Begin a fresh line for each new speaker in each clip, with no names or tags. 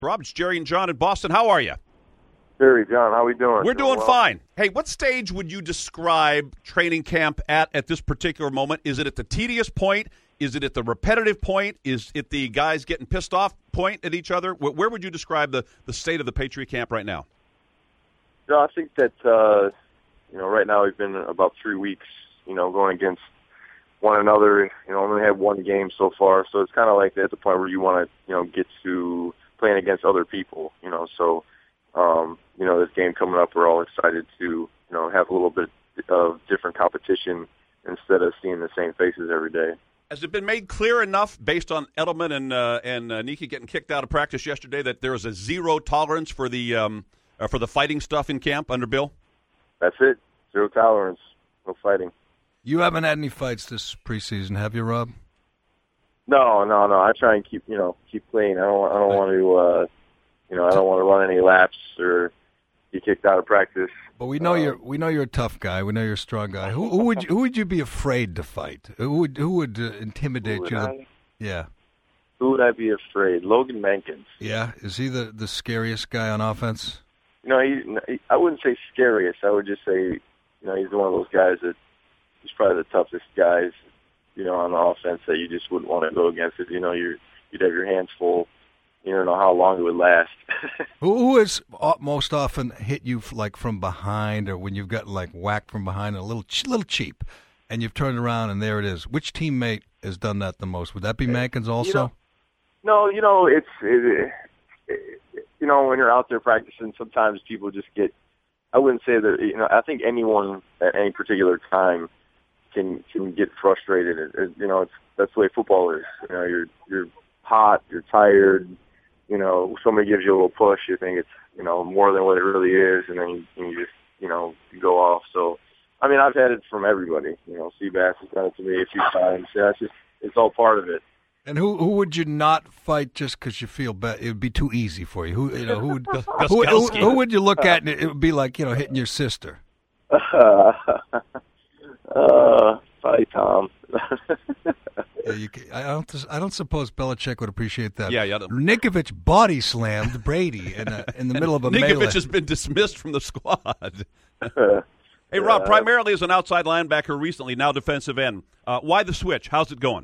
Rob, it's Jerry and John in Boston. How are you?
Jerry, John, how we doing?
We're doing
well?
fine. Hey, what stage would you describe training camp at this particular moment? Is it at the tedious point? Is it at the repetitive point? Is it the guys getting pissed off point at each other? Where would you describe the state of the Patriot camp right now?
No, I think that, right now we've been about 3 weeks, going against one another. Only had one game so far, so it's kind of like at the point where you want to, get to playing against other people, so, this game coming up, we're all excited to, have a little bit of different competition instead of seeing the same faces every day.
Has it been made clear enough, based on Edelman and Nika getting kicked out of practice yesterday, that there is a zero tolerance for the fighting stuff in camp under Bill?
That's it. Zero tolerance. No fighting.
You haven't had any fights this preseason, have you, Rob?
No. I try and keep clean. I don't want to, I don't want to run any laps or get kicked out of practice.
But we know you're a tough guy. We know you're a strong guy. Who would you be afraid to fight? Who would intimidate you? Yeah.
Who would I be afraid? Logan Mankins.
Yeah, is he the scariest guy on offense?
I wouldn't say scariest. I would just say, he's one of those guys that he's probably the toughest guys, on the offense that you just wouldn't want to go against. If you'd have your hands full. You don't know how long it would last.
Who has most often hit you like from behind, or when you've gotten like whacked from behind a little cheap, and you've turned around and there it is? Which teammate has done that the most? Would that be Mankins also?
No, it's when you're out there practicing, sometimes people just get. I wouldn't say that. I think anyone at any particular time can get frustrated. That's the way football is. You're hot, you're tired. Somebody gives you a little push, you think it's, more than what it really is, and then you just, you go off. So, I've had it from everybody. Seabass has done it to me a few times. Yeah, it's all part of it.
And who would you not fight just because you feel bad? It would be too easy for you. Who would you look at and it would be like, hitting your sister?
Probably Tom.
I don't suppose Belichick would appreciate that.
Yeah.
Nikovic body slammed Brady in the middle of a melee.
Nikovic has been dismissed from the squad. Hey, Rob, primarily as an outside linebacker recently, now defensive end. Why the switch? How's it going?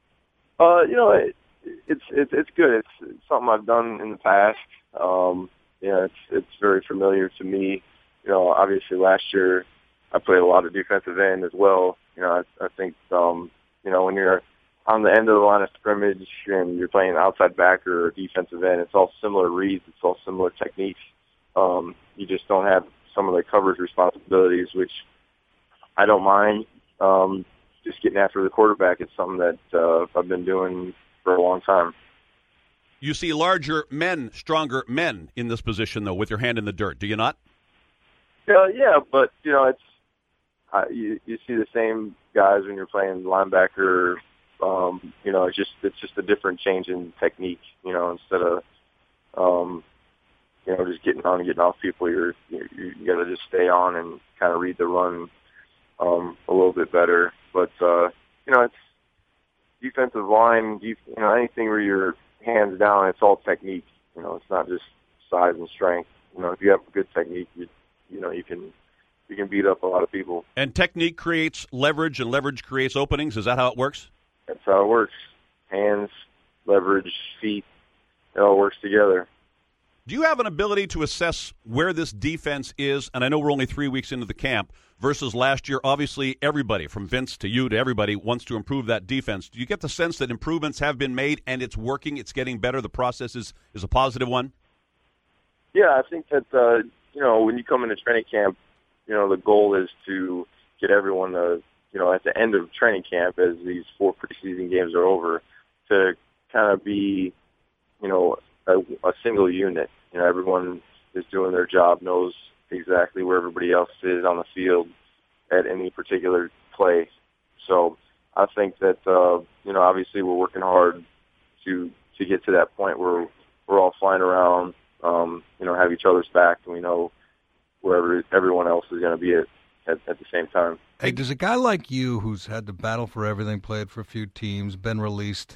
It's good. It's something I've done in the past. It's very familiar to me. Obviously last year I played a lot of defensive end as well. I think when you're on the end of the line of scrimmage and you're playing outside backer or defensive end, it's all similar reads, it's all similar techniques. You just don't have some of the coverage responsibilities, which I don't mind. Just getting after the quarterback is something that I've been doing for a long time.
You see larger men, stronger men in this position, though, with your hand in the dirt, do you not?
Yeah, but, it's you see the same guys when you're playing linebacker. It's just a different change in technique. Instead of just getting on and getting off people, you got to just stay on and kind of read the run a little bit better. But it's defensive line. Anything where your hands down, it's all technique. It's not just size and strength. If you have good technique, you can beat up a lot of people.
And technique creates leverage, and leverage creates openings. Is that how it works?
That's how it works. Hands, leverage, feet, it all works together.
Do you have an ability to assess where this defense is? And I know we're only 3 weeks into the camp versus last year. Obviously, everybody, from Vince to you to everybody, wants to improve that defense. Do you get the sense that improvements have been made and it's working, it's getting better, the process is a positive one?
Yeah, I think that, when you come into training camp, the goal is to get everyone to, at the end of training camp, as these 4 preseason games are over, to kind of be, a single unit. Everyone is doing their job, knows exactly where everybody else is on the field at any particular play. So I think that, obviously we're working hard to get to that point where we're all flying around, have each other's back, and we know wherever everyone else is going to be at the same time.
Hey, does a guy like you, who's had to battle for everything, played for a few teams, been released,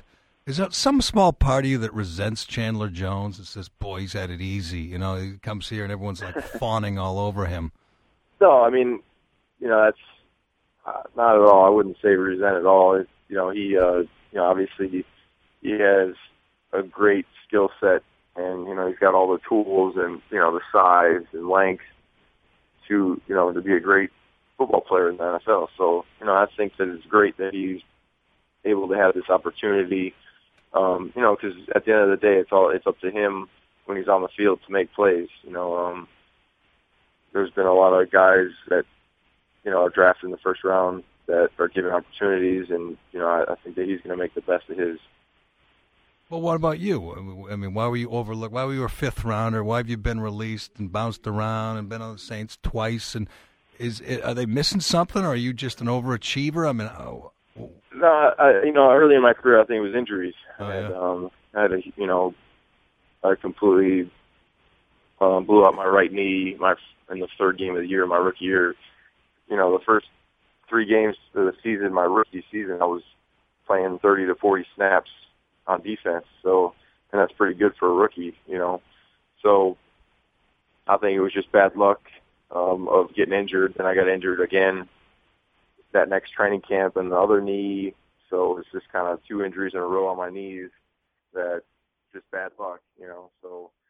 Is there some small part of you that resents Chandler Jones and says, boy, he's had it easy? You know, he comes here and everyone's like fawning all over him.
No, I mean, that's not at all. I wouldn't say resent at all. He obviously he has a great skill set, and he's got all the tools and the size and length to be a great football player in the NFL. So I think that it's great that he's able to have this opportunity. Because at the end of the day, it's up to him when he's on the field to make plays. There's been a lot of guys that are drafted in the first round that are given opportunities, and I think that he's going to make the best of his.
Well, what about you? I mean, why were you overlooked? Why were you a fifth rounder? Why have you been released and bounced around and been on the Saints twice? And are they missing something, or are you just an overachiever? I mean,
no, early in my career, I think it was injuries.
Oh,
I I completely blew out my right knee in the third game of the year, my rookie year. The first 3 games of the season, my rookie season, I was playing 30 to 40 snaps on defense. So, and that's pretty good for a rookie, So I think it was just bad luck of getting injured. Then I got injured again that next training camp and the other knee. So it's just kind of 2 injuries in a row on my knees that just bad luck, So